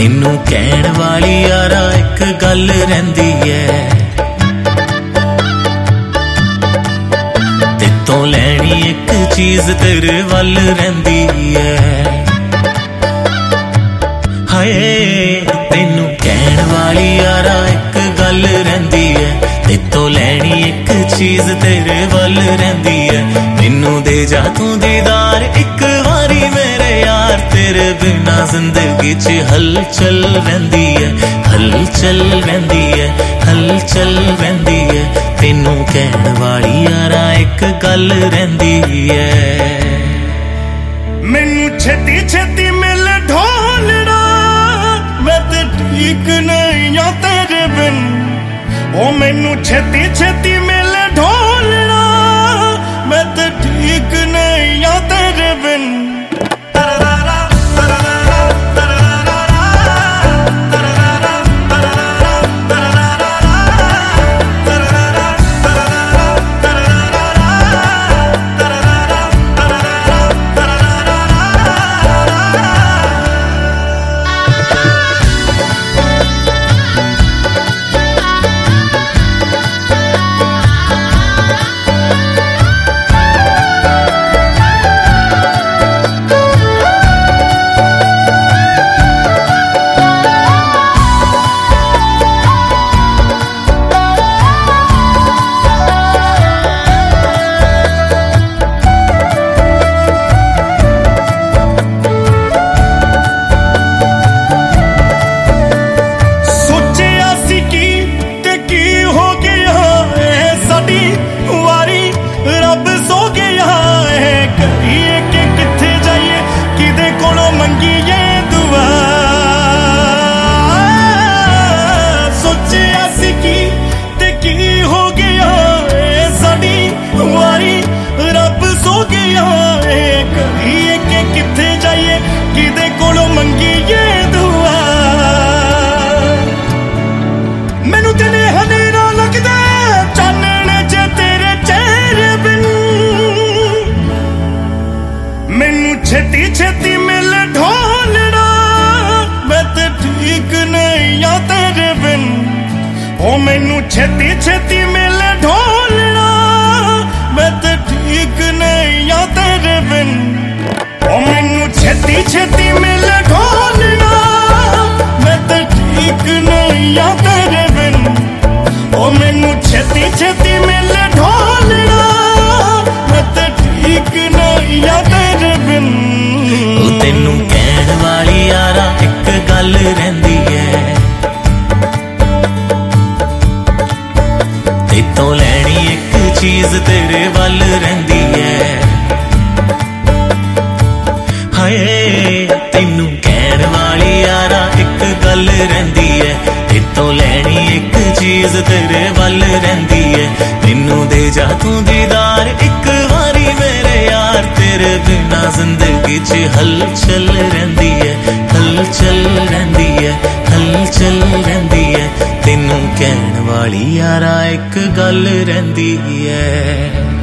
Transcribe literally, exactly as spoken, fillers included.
तैनू कहण वाली यारा एक गल रहिंदी है, तेतों लैनी एक चीज तेरे वल रहिंदी है। हाय तैनू कहण वाली यारा एक गल रहिंदी है, तेतों लैनी एक चीज तेरे वल रहिंदी है। मैनू दे जा तू दीदार एक वारी मेरे यार, तेरे बिना जिंदगी च हलचल रहिंदी है, हलचल रहिंदी है, हलचल रहिंदी है। तैनू कहण वाली यारा एक गल रहिंदी है। मैनू छेती छेती मिल ढोलना, मैं ते ठीक नहीं आ तेरे बिन। ओ मैनू छेती छेती मिल ढोलना, मैं ते ठीक नहीं आ तेरे बिन। छेती छेती मिल ढोलना, मैं ते ठीक नहीं आ तेरे बिन। ओ मैनू छेती छेती मिल ढोलना, मैं ते ठीक नहीं आ तेरे बिन। ओ मैनू छेती छेती मिल ढोलना, मैं ते ठीक नहीं आ तेरे बिन। ओ मैनू छेती छेती मिल ढोलना, मैं ते ठीक नहीं आ तेरे बिन। तैनू कहण वाली यारा एक गल रहिंदी है, तेतों लैनी एक चीज तेरे वल रहिंदी है। हाय तैनू कहण वाली यारा एक गल रहिंदी है, तेतों लैनी एक चीज तेरे वल रहिंदी है। मैनू दे जा तू दीदार एक वारी मेरे यार, तेरे बिना जिंदगी च हलचल रहिंदी है, हलचल रहिंदी है, हलचल रहिंदी है। तैनू कहण वाली यारा एक गल रहिंदी है।